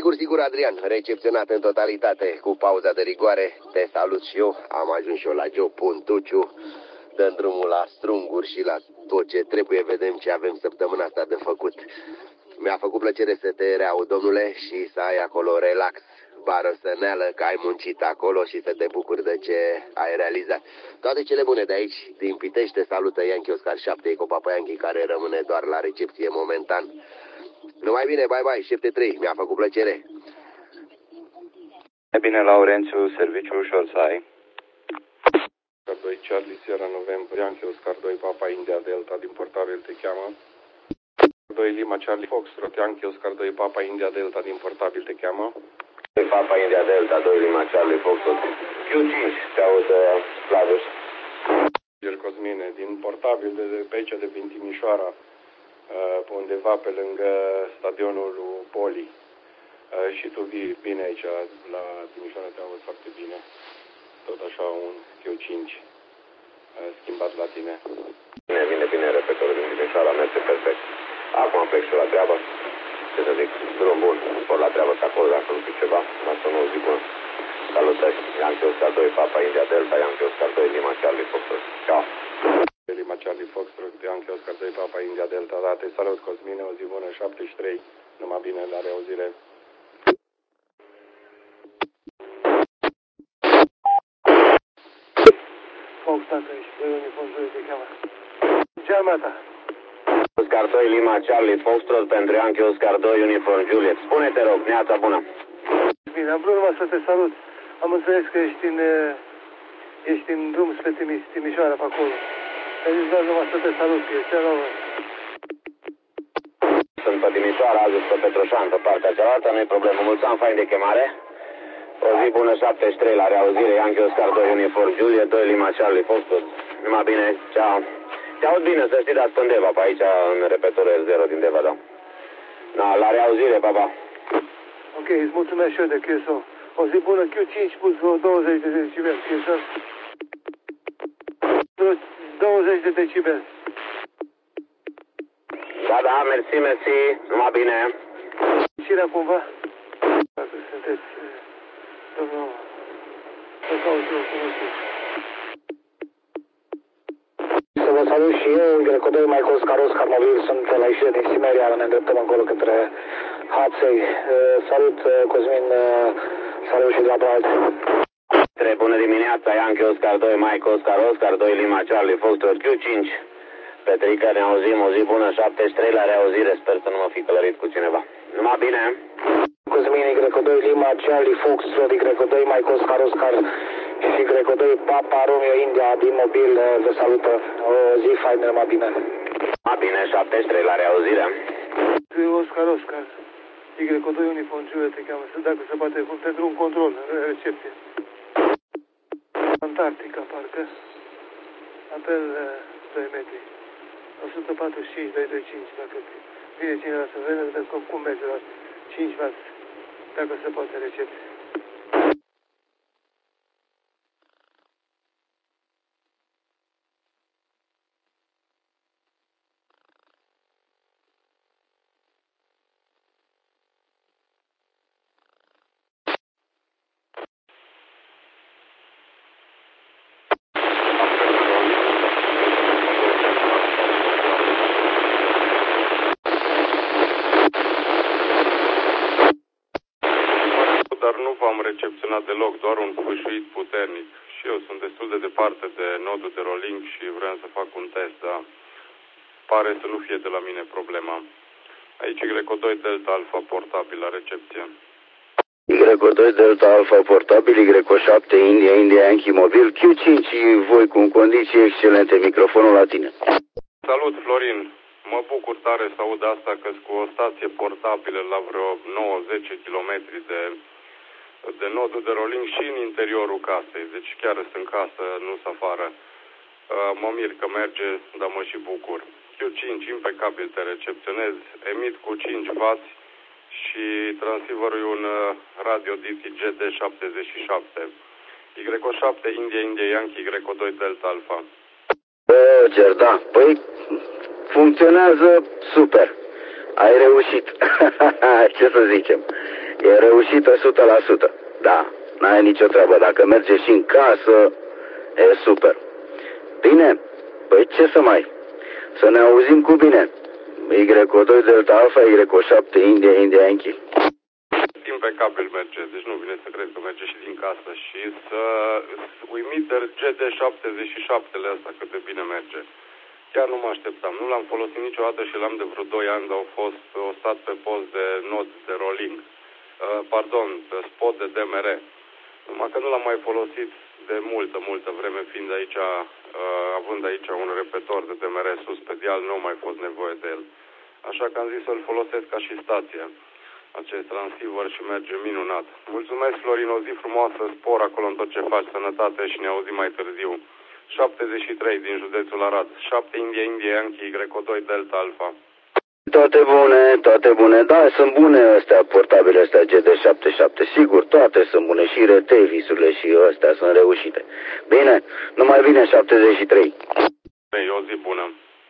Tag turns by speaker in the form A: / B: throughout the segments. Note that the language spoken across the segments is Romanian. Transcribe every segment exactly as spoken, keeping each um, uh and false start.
A: Sigur, sigur, Adrian, recepționat în totalitate, cu pauza de rigoare. Te salut și eu, am ajuns și eu la Joe Puntuciu. Dăm drumul la strunguri și la tot ce trebuie, vedem ce avem săptămâna asta de făcut. Mi-a făcut plăcere să te reaud, domnule, și să ai acolo relax, barăsăneală, că ai muncit acolo și să te bucuri de ce ai realizat. Toate cele bune de aici, din Pitești, te salută Yankee Oscar șapte, Eco Papa Yankee, care rămâne doar la recepție momentan. Numai bine, bye bye, șapte trei, mi-a făcut plăcere.
B: E bine, Laurențiu, serviciu ușor să ai.
C: Oscar doi Charlie Sierra November, Yankee Oscar doi Papa India Delta, din portabil te cheamă. doi Lima Charlie Foxtrot, Yankee Oscar doi Papa India Delta, din portabil te cheamă.
D: doi Papa India Delta, doi Lima Charlie Foxtrot, Q cinci, te aud, Flavius.
C: Ier Cosmine, din portabil de, de pe aici, de prin Timișoara, pe undeva pe lângă stadionul Poli. Și tu vii bine aici, la Timișoara, te aud foarte bine. Tot așa un Q cinci schimbat la tine.
D: Bine, bine, bine, repetorul din Timișoara, merge perfect. Acum plec și la treabă. Ce să zic, drum bun, por la treabă pe acolo, dacă nu zic ceva, lasă nu zic bun. Salutări, Yankee Oscar doi, Papa India Delta, Yankee Oscar doi, Lima Charlie Foxtrot. Ciao.
C: Lima Charlie Foxtrot, Yankee Oscar doi, Papa India Delta, da, te salut, Cosmine, o zi bună, șapte și trei, numai bine, la reauzire.
E: Fox, tată, ești doi uniform doi de cheamă. Ce armata?
D: Oscar doi, Lima Charlie Foxtrot, pentru Yankee Oscar doi, uniform Juliet. Spune-te, rog, neața bună.
E: Bine, am vrut numai să te salut. Am înțeles că ești în, ești în drum spre Timiș, Timișoara, pe acolo. Ai zis doar numai să te salut, că ești nouă.
D: Sunt pe Timișoara, azi pe Petroșan, pe partea cealaltă, nu-i problemă. Mulți ani, fain de chemare. O zi bună, șapte și trei, la reauzire, Yankee Oscar doi, uniform Juliet, doi, Lima Charlie Foxtrot. Numai bine, ceau. Te aud bine, să știi, dar sunt Deva, pe aici, în repetorul R zero din Deva, da. Da, la reauzire, papa.
E: Ok, îți mulțumesc și eu de Q S O. O zi bună, Q cinci plus douăzeci de decibeli, Q S O. douăzeci de decibeli.
D: Da, da, mersi, mersi, numai bine.
E: Știrea cumva? Dacă sunteți, domnul, să caut eu cum știți.
F: Să vă salut și eu, Greco doi, Michael Oscar, Oscar Mobil, sunt la ieșire din Simeria, ne îndreptăm încolo către Haței. Salut, Cosmin, salut și de la Brazi.
D: Bună dimineața, Yankee Oscar doi, Michael Oscar, Oscar doi, Lima Charlie Foxtrot, Q cinci. Petrica, ne auzim, o zi bună, șapte și trei, la reauzire, sper să nu mă fi călărit cu cineva. Numai bine.
F: Cosmin, Greco doi, Lima Charlie Foxtrot, Greco doi, Michael Oscar, Oscar și Greco doi, Papa Romeo India, din mobil, vă salută. O zi faină, numai bine.
D: Numai bine, șapte și trei, la reauzire.
E: Oscar, Oscar, Greco doi, uniform Juliet, te cheamă, dacă se poate, pentru un control, recepție. Antarctica, parcă. Apel doi metri. o sută patruzeci și cinci, doi doi cinci, dacă vine cineva să vedă, cum merge la cinci wați, dacă se poate recepție.
C: Dar nu v-am recepționat deloc, doar un fâșuit puternic. Și eu sunt destul de departe de nodul de rolling și vreau să fac un test, dar pare să nu fie de la mine problema. Aici Greco doi Delta Alpha portabil la recepție.
G: Greco doi Delta Alpha portabil, Greco șapte India, India Yankee mobil, Q cinci, voi cu condiții excelente, microfonul la tine.
C: Salut, Florin. Mă bucur tare să aud asta, că cu o stație portabilă la vreo nouă zece kilometri de, de nodul de rolling și în interiorul casei. Deci chiar sunt în casă, nu sunt afară. Mă mir că merge, dar mă și bucur. Q cinci, impecabil te recepționez, emit cu cinci wați și transceiverul e un radio D T G D șaptezeci și șapte. Greco șapte, India, India, Yankee, Greco doi Delta Alpha.
G: Roger, da. Păi, funcționează super. Ai reușit. Ce să zicem. E reușită o sută la sută. Da, n-ai nicio treabă. Dacă merge și în casă, e super. Bine, păi ce să mai... Să ne auzim cu bine. Y O doi Delta Alpha, Y O șapte India, India Yankee.
C: Impecabil merge, deci nu vine să cred că merge și din casă. Și să uimit de G D șaptezeci și șapte-le astea cât de bine merge. Chiar nu mă așteptam. Nu l-am folosit niciodată și l-am de vreo doi ani, dar au fost o stat pe post de nod de rolling. Uh, pardon, pe spot de D M R. Numai că nu l-am mai folosit de multă, multă vreme, fiind aici, uh, având aici un repetor de D M R sus pe deal, nu a mai fost nevoie de el. Așa că am zis să-l folosesc ca și stație, acest transceiver, și merge minunat. Mulțumesc, Florin, o zi frumoasă, spor acolo în tot ce faci, sănătate și ne auzim mai târziu. șaptezeci și trei din județul Arad, șapte India, India Yankee, Y O doi Delta Alpha.
G: Toate bune, toate bune. Da, sunt bune astea, portabile astea G D șaptezeci și șapte. Sigur, toate sunt bune. Și Retevis-urile și astea sunt reușite. Bine, nu mai vine șaptezeci și trei.
C: E o zi bună.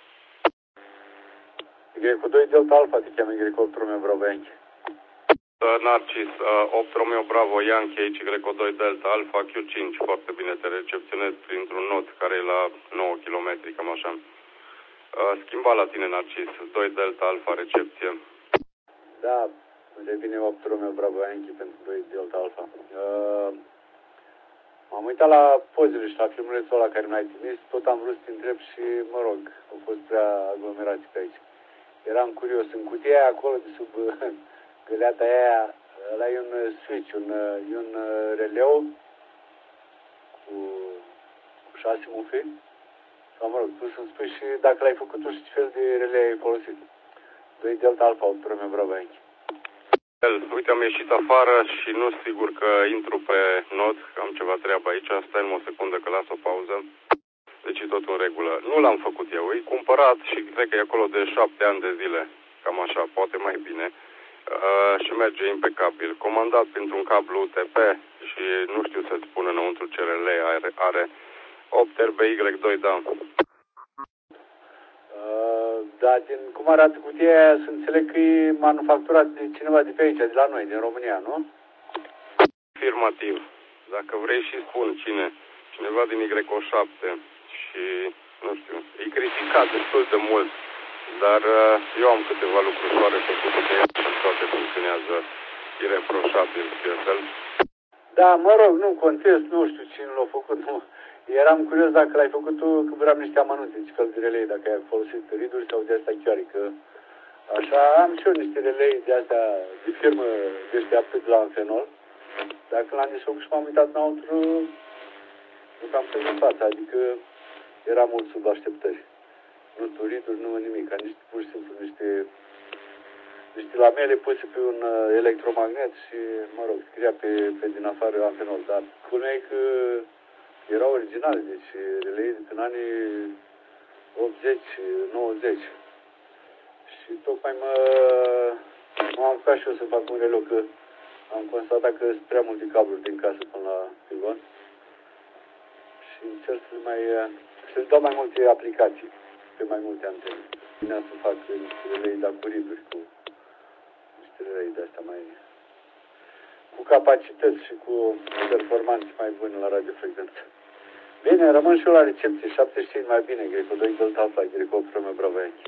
H: Y O doi Delta Alpha te cheamă Y opt Romeo Bravo Yankee.
C: Narcis, opt Romeo Bravo Yankee, aici Y O doi Delta Alpha, Q cinci. Foarte bine te recepționez printr-un nod care e la nouă kilometri, cam așa. Schimba la tine, Narcis, doi Delta Alpha, recepție.
H: Da, revine opt Romeo Bravo Yankee pentru doi Delta Alpha. Uh, m-am uitat la pozele și la filmulețul ăla care mi-ai trimis, tot am vrut să te întreb și, mă rog, au fost prea aglomerați pe aici. Eram curios, în cutia aia acolo, de sub găleata aia, ăla e un switch, un, e un releu cu, cu șase mufe. Sau, mă rog, tu să-mi spui și dacă l-ai făcut tu și ce fel de relei ai folosit. doi Delta Alpha, opt Romeo Bravo Yankee.
C: Uite, am ieșit afară și nu sigur că intru pe nod, că am ceva treabă aici. Stai o secundă că las o pauză. Deci e tot în regulă. Nu l-am făcut eu, e cumpărat și cred că e acolo de șapte ani de zile. Cam așa, poate mai bine. Uh, și merge impecabil. Comandat printr-un cablu U T P și nu știu să-ți spun înăuntru ce relay are. are. opt R B Y doi, da.
H: Uh, da, din cum arată cutia aia, să înțeleg că e manufacturat de cineva de pe aici, de la noi, din România, nu?
C: Afirmativ. Dacă vrei și spun cine. Cineva din Y O șapte și, nu știu, e criticat destul de mult, dar uh, eu am câteva lucruri soare făcute de el și toate funcționează ireproșabil, Fiesel.
H: Da, mă rog, nu contest, nu știu cine l-a făcut, nu. Eram curios dacă l-ai făcut tu, că vreau niște amănunte, ce fel de relei, dacă ai folosit riduri sau de astea chiar, că așa am și eu niște relei de astea de firmă deșteaptă de la Anfenol. Dacă l-am desfăcut și m-am uitat înăuntru, nu cam pe în fața, adică era mult sub așteptări. Nu turiduri, nu nimic, ca niște, pur și simplu, niște, niște lamele puse pe un uh, electromagnet și, mă rog, scria pe, pe din afară Anfenol, dar culmea e că erau originale, deci relei din anii optzeci nouăzeci. Și tocmai mă, m-am apucat și eu să fac un releu, că am constatat că sunt prea multe cabluri din casă până la pilon. Și încerc să le mai, să le dau mai multe aplicații pe mai multe antene. Bine să fac niște relei, dar cu riduri, cu niște relei de astea mai, cu capacități și cu performanțe mai bune la radiofrecvență. Bine, rămân și eu la recepție, șaptezeci și cinci mai bine, Y O doi Delta Alpha, Y opt Romeo Bravo Yankee.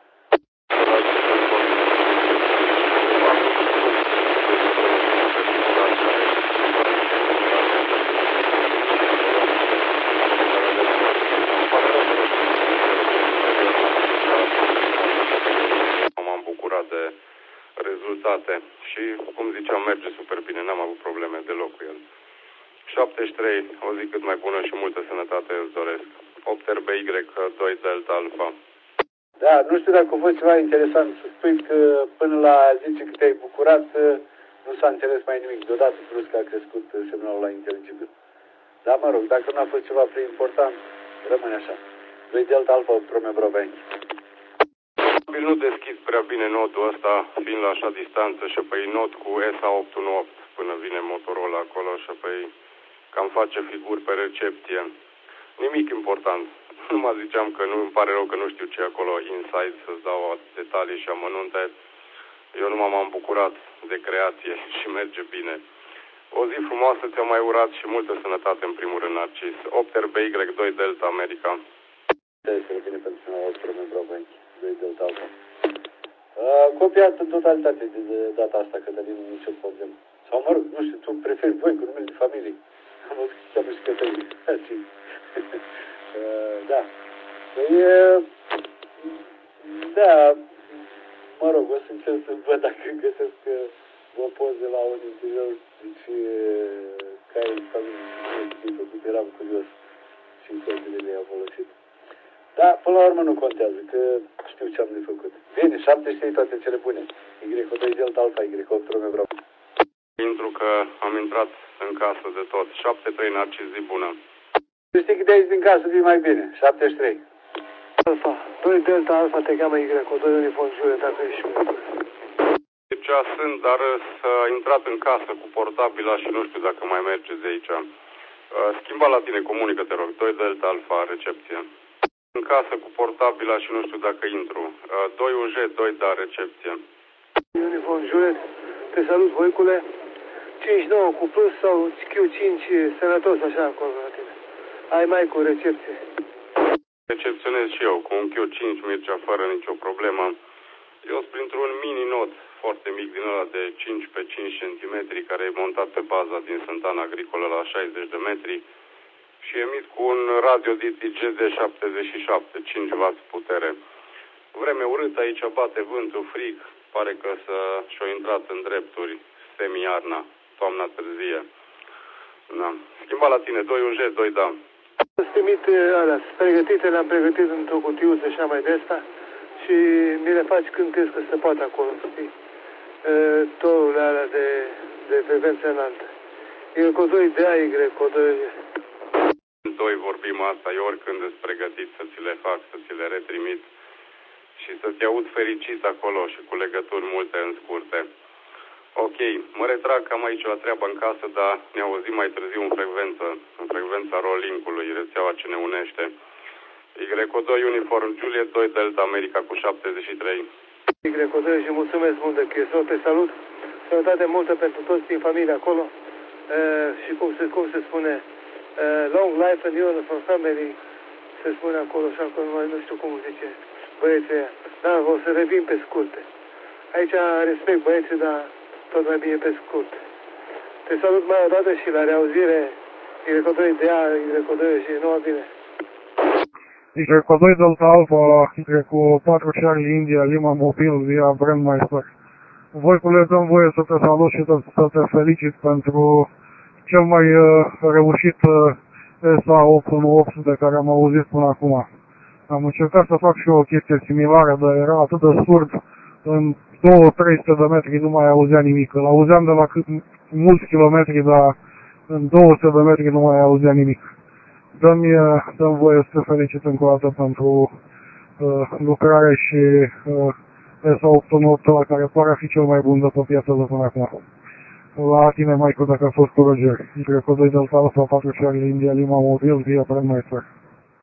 C: M-am bucurat de rezultate și, cum ziceam, merge super bine, n-am avut probleme deloc cu el. șaptezeci și trei, o zi cât mai bună și multă sănătate îți doresc. opt R B Y doi Delta Alpha.
H: Da, nu știu dacă a fost ceva interesant să spui că până la zice că te-ai bucurat, nu s-a înțeles mai nimic. Deodată brusc a crescut semnalul la inteligibil. Da, mă rog, dacă nu a fost ceva prea important, rămâne așa. doi Delta Alpha, opt Romeo Bravo Yankee.
C: Nu deschid prea bine nodul ăsta, fiind la așa distanță, și apoi nod cu S A opt unu opt până vine Motorola acolo și apoi cam face figuri pe recepție. Nimic important. Nu mă ziceam că nu îmi pare rău că nu știu ce acolo inside să-ți dau detalii și amănunte. Eu numai m-am bucurat de creație și merge bine. O zi frumoasă ți-am mai urat și multă sănătate în primul rând, Narcis. Opter B Y doi Delta America.
H: Este bine pentru noi, Opter Membru Bank, doi Delta Alpha. Copiat în totalitate de, de data asta, Cătălin, nicio problemă. Sau mă rog, nu știu, tu preferi voi cu numele de familie. Am văzut că cheamă și Cătălin. Da. Păi, da, mă rog, o să încerc să văd dacă găsesc o poză la un interior, deci care în familie, pentru că eram curios și cărțile le-au folosit. Da, până la urmă nu contează, că știu ce am de făcut. Bine, șapte și toate cele bune. Y doi Delta Alpha, Y opt Romeo Bravo.
C: Intru că am intrat în casă de tot. șapte trei Narcis, zi bună.
H: Știi că de aici din casă vii mai bine. șaptezeci și trei.
E: Alpha, doi Delta Alpha, te cheamă Y doi Uniform Juliet, dacă ești șmecher.
C: Deci sunt, dar s-a intrat în casă cu portabila și nu știu dacă mai mergeți de aici. Schimba la tine, comunică, te rog. doi Delta Alpha, recepție. În casă cu portabila și nu știu dacă intru. doi U J, doi da, recepție.
E: Uniform Juliet, te salut, voicule. cinci nouă cu plus sau Q cinci sănătos așa acolo la tine. Ai mai cu recepție.
C: Recepționez și eu cu un Q cinci Mircea fără nicio problemă. Eu sunt printr-un mini-not foarte mic din ăla de cinci pe cinci centimetri care e montat pe baza din Săntana Agricolă la șaizeci de metri și emit cu un radio D T G D șaptezeci și șapte, cinci watt putere. Vreme urâtă aici, bate vântul, frig, pare că și-a intrat în drepturi semi-iarna, toamna târzie. Da. Schimba la tine, doi U J, doi da.
E: Să trimit alea, pregătite, le-am pregătit într-o cutiuță așa mai de asta și mi le faci când crezi că se poate acolo, știi? Torurile alea de, de frecvență înaltă. Y cu doi D A, Y cu doi...
C: Doi vorbim asta, eu oricând îți pregătit să ți le fac, să ți le retrimit și să te aud fericit acolo și cu legături multe în scurte. Ok, mă retrag, că am aici la treabă în casă, dar ne auzim mai târziu în frecvență, în frecvența Rolink-ului, rețeaua ce ne unește. Y doi Uniform Juliet, doi Delta America cu șaptezeci și trei.
E: Y doi și mulțumesc mult de chestia, te salut, sănătate multă pentru toți din familie acolo uh, și cum se, cum se spune, uh, long life and uniform family, se spune acolo și acolo, nu știu cum zice băieții aia, dar o să revin pe scurte. Aici respect băieții, dar tot mai bine pe scurt. Te salut mai o dată și la reauzire, Y doi D A, Y doi și nouă bine.
I: Y doi Delta Alpha, Y patru Charlie India, Lima Mobil, via Brandmeister. Voicule, dăm voie să te salut și să te felicit pentru cel mai uh, reușit uh, S A opt unu opt de care am auzit până acum. Am încercat să fac și eu o chestie similară, dar era atât de surd, în două trei sute de metri nu mai auzea nimic. Îl auzeam de la cât, mulți kilometri, dar în două sute de metri nu mai auzea nimic. Dă-mi, dă-mi voie să te felicit încă o dată pentru uh, lucrare și uh, S A opt unu opt care pare a fi cel mai bun de pe piață de până acum. La tine, Michael, dacă a fost cu Roger. Y doi Delta Alpha patru Charlie India Lima Mobil via Brandmeister.